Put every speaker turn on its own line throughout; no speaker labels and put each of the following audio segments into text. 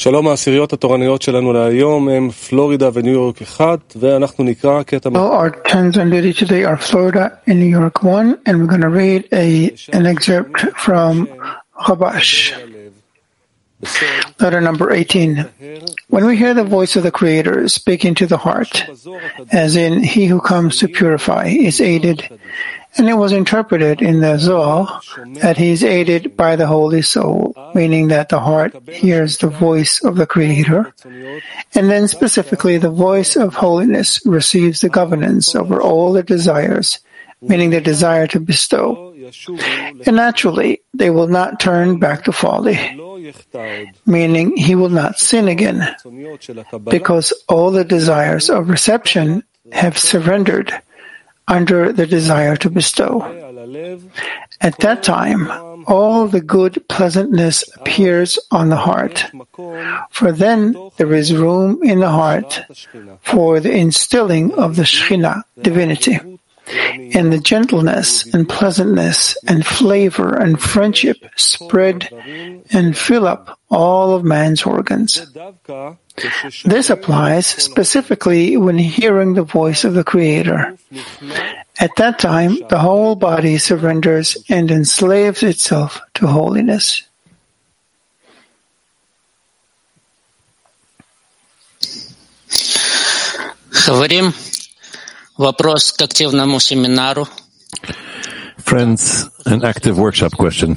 שלום, העשיריות התורניות שלנו להיום הם פלורידה וניו יורק 1, ואנחנו נקרא קטע...
Our turns on duty today are Florida and New York 1, and we're going to read an excerpt from Chabash. Letter number 18. When we hear the voice of the Creator speaking to the heart, as in He who comes to purify is aided, and it was interpreted in the Zohar that he is aided by the Holy Soul, meaning that the heart hears the voice of the Creator, and then specifically the voice of holiness receives the governance over all the desires, meaning the desire to bestow. And naturally, they will not turn back to folly, meaning he will not sin again, because all the desires of reception have surrendered under the desire to bestow. At that time, all the good pleasantness appears on the heart, for then there is room in the heart for the instilling of the Shekhinah, divinity, and the gentleness and pleasantness and flavor and friendship spread and fill up all of man's organs. This applies specifically when hearing the voice of the Creator. At that time, the whole body surrenders and enslaves itself to holiness.
Friends, an active workshop question.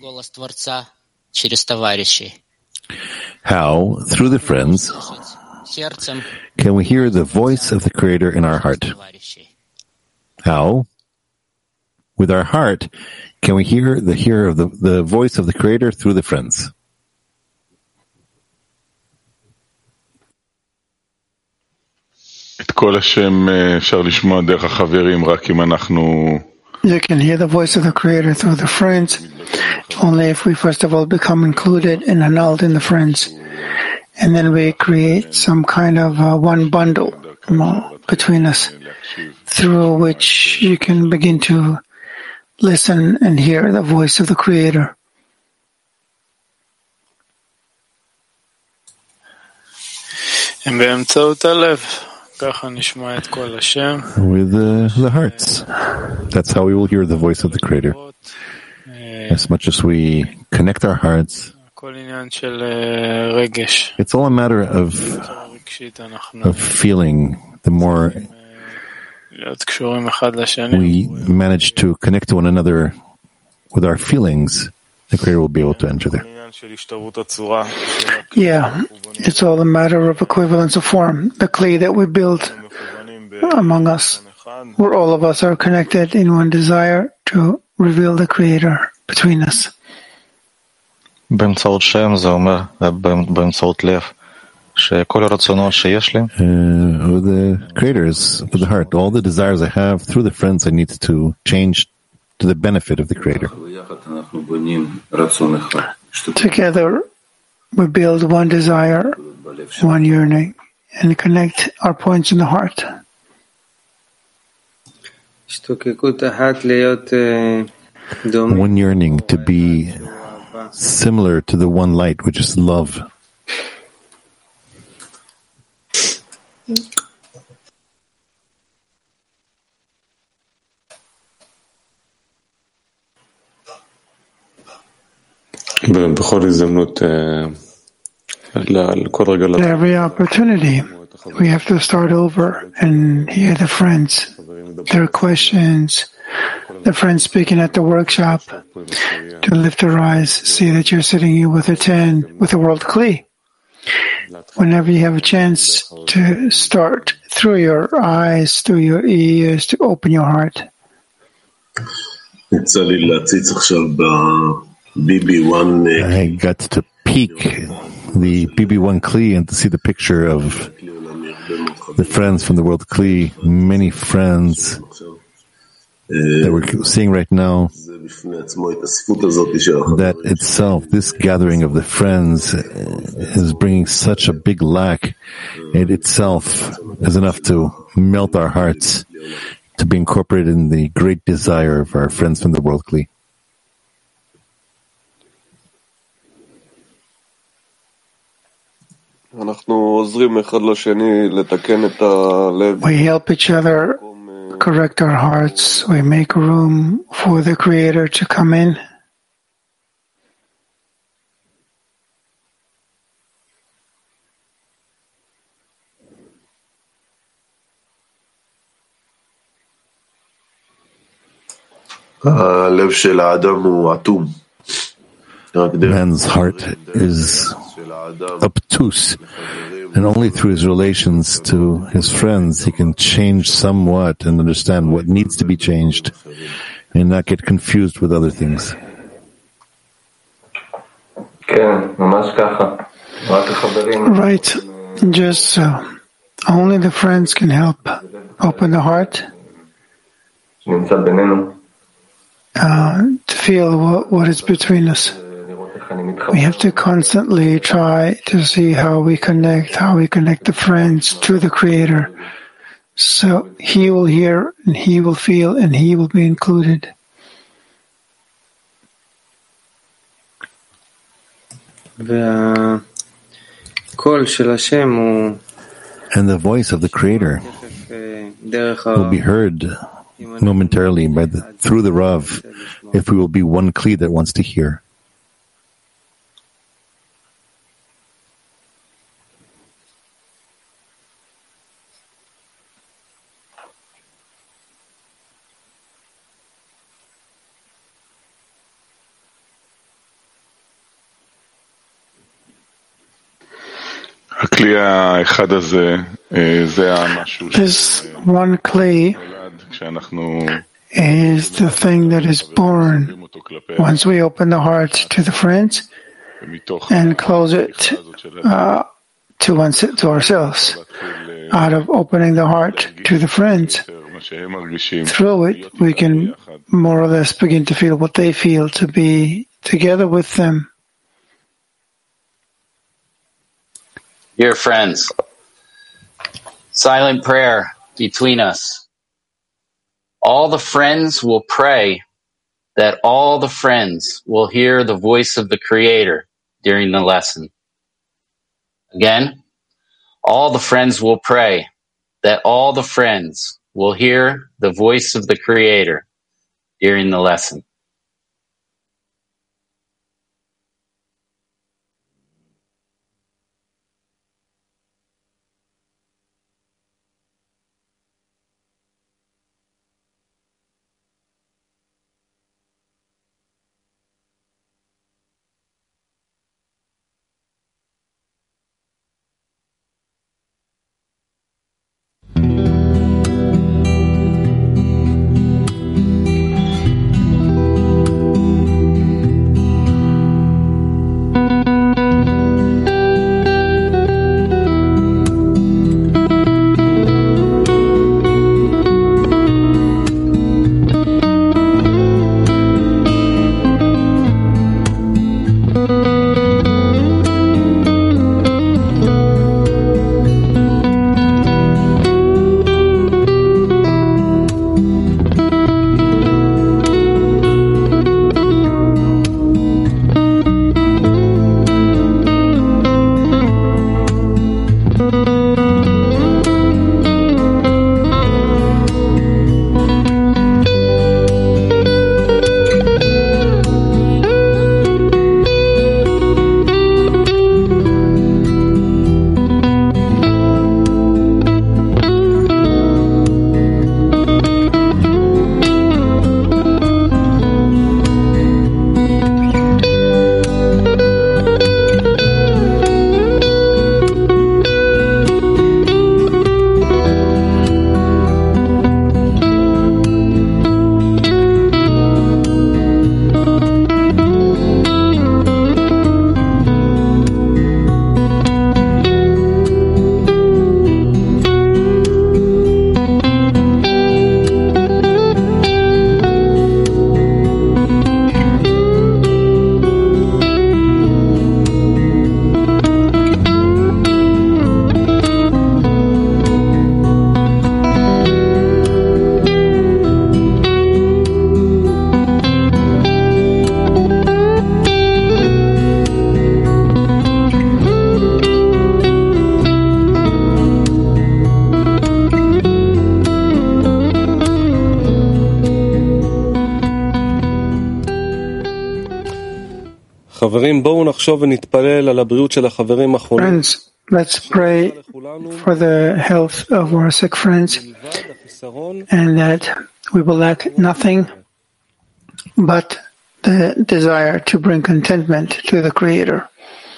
How, through the friends, can we hear the voice of the Creator in our heart? How, with our heart, can we hear the voice of the Creator through the friends?
You can hear the voice of the Creator through the friends only if we first of all become included and annulled in the friends. And then we create some kind of one bundle between us through which you can begin to listen and hear the voice of the Creator.
With the hearts. That's how we will hear the voice of the Creator. As much as we connect our hearts, it's all a matter of feeling. The more we manage to connect to one another with our feelings, the Creator will be able to enter there.
Yeah, it's all a matter of equivalence of form, the clay that we build among us, where all of us are connected in one desire to reveal the Creator between us.
באמצעות שם זה אומר, באמצעות לב, שכל הרצונות שיש לי,
with the Creators, with the heart, all the desires I have through the friends I need to change to the benefit of the Creator.
Together, we build one desire, one yearning, and connect our points in the heart.
One yearning to be similar to the one light, which is love.
At every opportunity, we have to start over and hear the friends, their questions, the friends speaking at the workshop, to lift our eyes, see that you're sitting here with a 10, with a world Kli. Whenever you have a chance to start through your eyes, through your ears, to open your heart.
I got to peek the BB1 Kli and to see the picture of the friends from the world Kli, many friends that we're seeing right now. That itself, this gathering of the friends, is bringing such a big lack. It itself is enough to melt our hearts, to be incorporated in the great desire of our friends from the world Kli.
We help each other correct our hearts. We make room for the Creator to come in.
Man's heart is obtuse, and only through his relations to his friends he can change somewhat and understand what needs to be changed and not get confused with other things.
Right, just so. Only the friends can help open the heart to feel what is between us. We have to constantly try to see how we connect the friends to the Creator. So He will hear, and He will feel, and He will be included.
And the voice of the Creator will be heard momentarily through the Rav, if we will be one Kli that wants to hear.
This one Kli is the thing that is born once we open the heart to the friends and close it to ourselves. Out of opening the heart to the friends, through it we can more or less begin to feel what they feel, to be together with them.
Dear friends, silent prayer between us. All the friends will pray that all the friends will hear the voice of the Creator during the lesson. Again, all the friends will pray that all the friends will hear the voice of the Creator during the lesson.
חברים, בואו נחשוב ונתפלל על הבריאות של החברים האחרונים.
Friends, let's pray for the health of our sick friends and that we will lack nothing but the desire to bring contentment to the Creator.